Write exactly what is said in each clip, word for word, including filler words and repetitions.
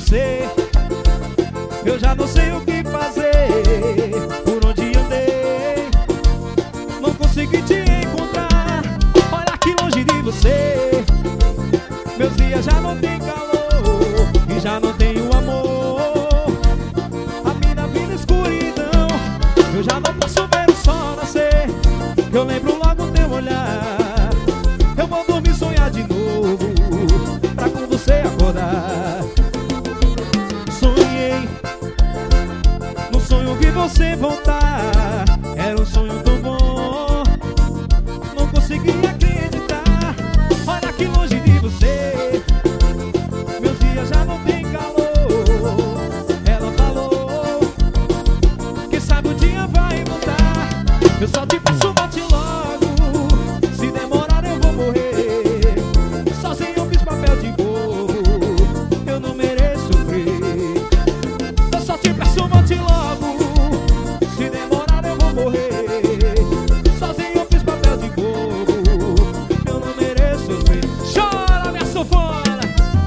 você, eu já não sei o que fazer. Por onde andei, não consegui te encontrar. Olha que longe de você, meus dias já não tem calor e já não tenho amor. A minha vida é escuridão, eu já não posso ver o sol nascer. Eu lembro logo teu olhar, eu vou dormir e sonhar de novo, pra com você acordar. Sonhei, no sonho vi você voltar. Era um sonho tão bom, não consegui acreditar. Olha que longe de você, meus dias já não tem calor. Ela falou que sabe o dia vai voltar. Eu só te peço, volte logo, se demorar eu vou morrer. Sozinho eu fiz papel de bobo, eu não mereço sofrer. Eu só te peço, volte logo, se demorar eu vou morrer. Sozinho eu fiz papel de bobo, eu não mereço sofrer. Chora, minha sanfona!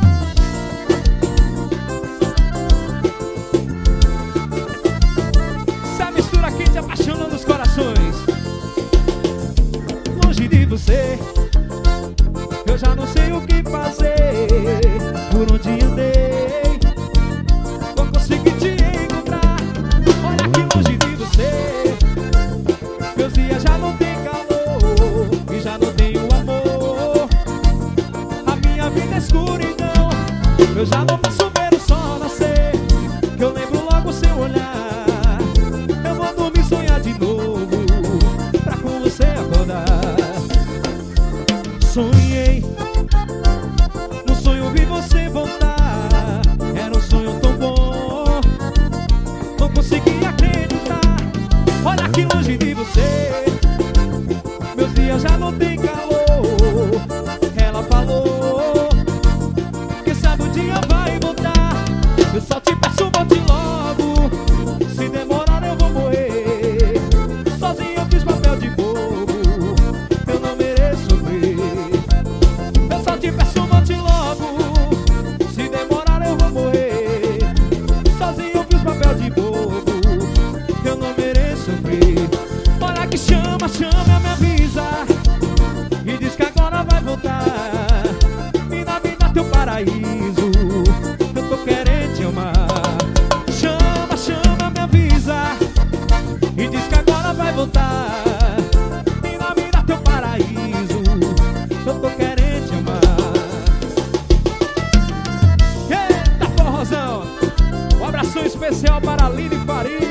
Essa mistura aqui te apaixonando os corações. Longe de você, eu já não sei o que fazer. Por onde andei, não consegui te encontrar. Olha que longe de você, meus dias já não tem calor e já não tenho amor. A minha vida é escuridão, eu já não posso ver o sol nascer. Que eu lembro logo seu olhar, eu vou dormir e sonhar de novo, pra com você acordar. Sonhei, no sonho vi você voltar. Era um sonho tão bom, não consegui acreditar. Olha que longe de você, meus dias já não tem calor. Ela falou que sabe o dia vai voltar. Eu só te peço, volte logo, se demorar eu vou morrer. Sozinho eu fiz papel de bobo, eu não mereço sofrer. Eu só te peço, volte logo, se demorar eu vou morrer. Sozinho eu fiz papel de bobo, eu não mereço sofrer. Olha que chama, chama, me avisa e diz que agora vai voltar. Me dá, me dá teu paraíso, eu tô querendo te amar. Chama, chama, me avisa e diz que agora vai voltar. Me dá, me dá teu paraíso, eu tô querendo te amar. Eita forrozão, um abração especial para Aline Faria.